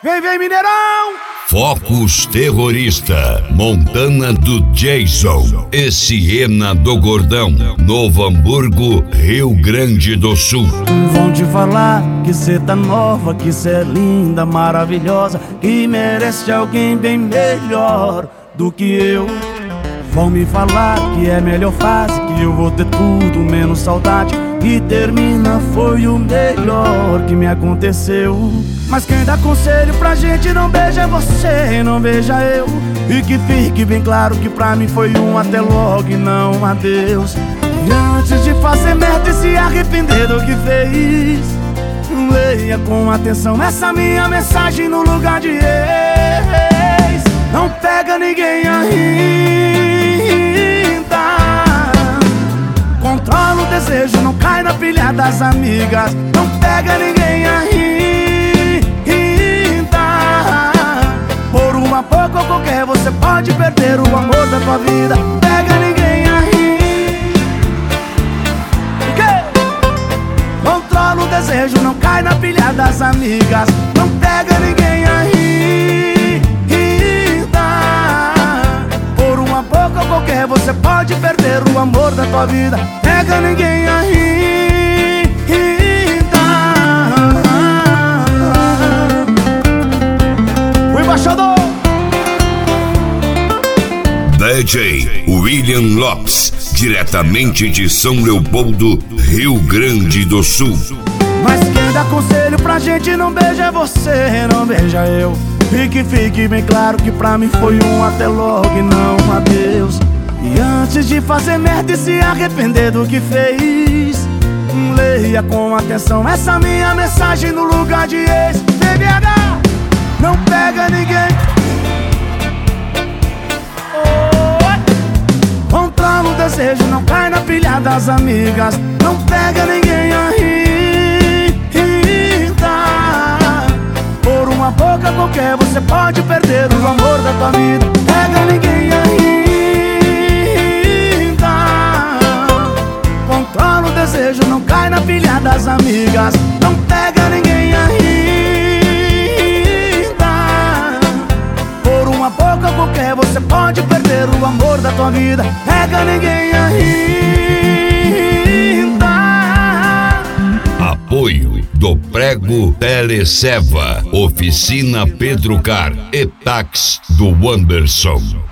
Vem, vem, Mineirão! Focus Terrorista, Montana do Jason e Siena do Gordão, Novo Hamburgo, Rio Grande do Sul. Vão te falar que cê tá nova, que cê é linda, maravilhosa, que merece alguém bem melhor do que eu. Vão me falar que é melhor fase, que eu vou ter tudo menos saudade, e termina foi o melhor que me aconteceu. Mas quem dá conselho pra gente não beija você, não beija eu. E que fique bem claro que pra mim foi um até logo e não um adeus. E antes de fazer merda e se arrepender do que fez, leia com atenção essa minha mensagem no lugar de ex. Não pega ninguém ainda, controla o desejo, não cai na pilha das amigas. Não pega ninguém ainda, por uma pouco ou qualquer você pode perder o amor da tua vida. Pega ninguém ainda, controla o desejo, não cai na pilha das amigas. Não pega ninguém ainda, por uma pouco ou qualquer você pode perder o amor da tua vida. Pega ninguém ainda. O embaixador DJ William Lopes, diretamente de São Leopoldo, Rio Grande do Sul. Mas quem dá conselho pra gente não beija você, não beija eu. E que fique bem claro que pra mim foi um até logo e não um adeus. E antes de fazer merda e se arrepender do que fez, leia com atenção essa minha mensagem no lugar de ex. BBH, não pega ninguém. Controla o desejo, não cai na pilha das amigas. Não pega ninguém ainda, por uma boca qualquer você pode perder o amor da tua vida. Pega ninguém ainda, controla o desejo, não cai na pilha das amigas. Não pega ninguém ainda, por uma boca qualquer você pode perder o amor da tua vida. Pega ninguém ainda. Apoio do Prego Teleceva, Oficina Pedro Car e Tax do Anderson.